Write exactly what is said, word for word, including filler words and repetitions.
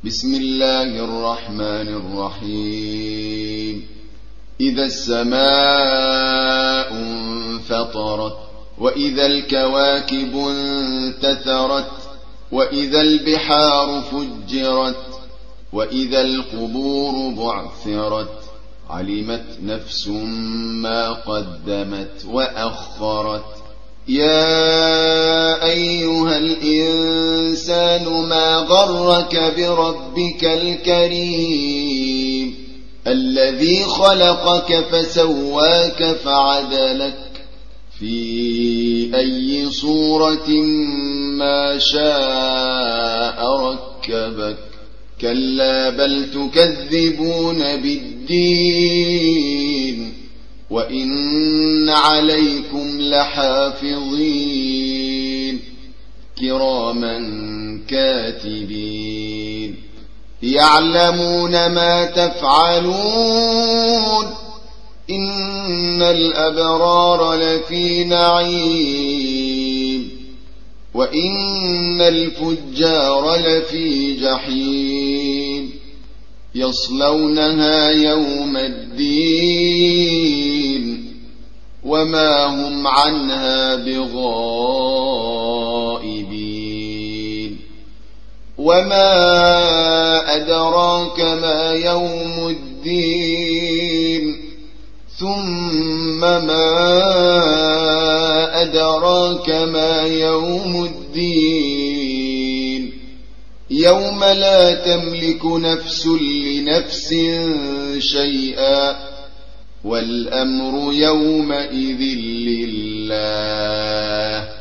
بسم الله الرحمن الرحيم. إذا السماء انفطرت وإذا الكواكب انتثرت وإذا البحار فجرت وإذا القبور بعثرت علمت نفس ما قدمت وأخرت. يا أيها الإنسان ما غرك بربك الكريم الذي خلقك فسواك فعدلك في أي صورة ما شاء ركبك. كلا بل تكذبون بالدين وإن عليكم لحافظين كراما كاتبين يعلمون ما تفعلون. إن الأبرار لفي نعيم وإن الفجار لفي جحيم يصلونها يوم الدين وما هم عنها بغائبين. وما أدراك ما يوم الدين ثم ما أدراك ما يوم الدين يوم لا تملك نفس لنفس شيئا والأمر يومئذ لله.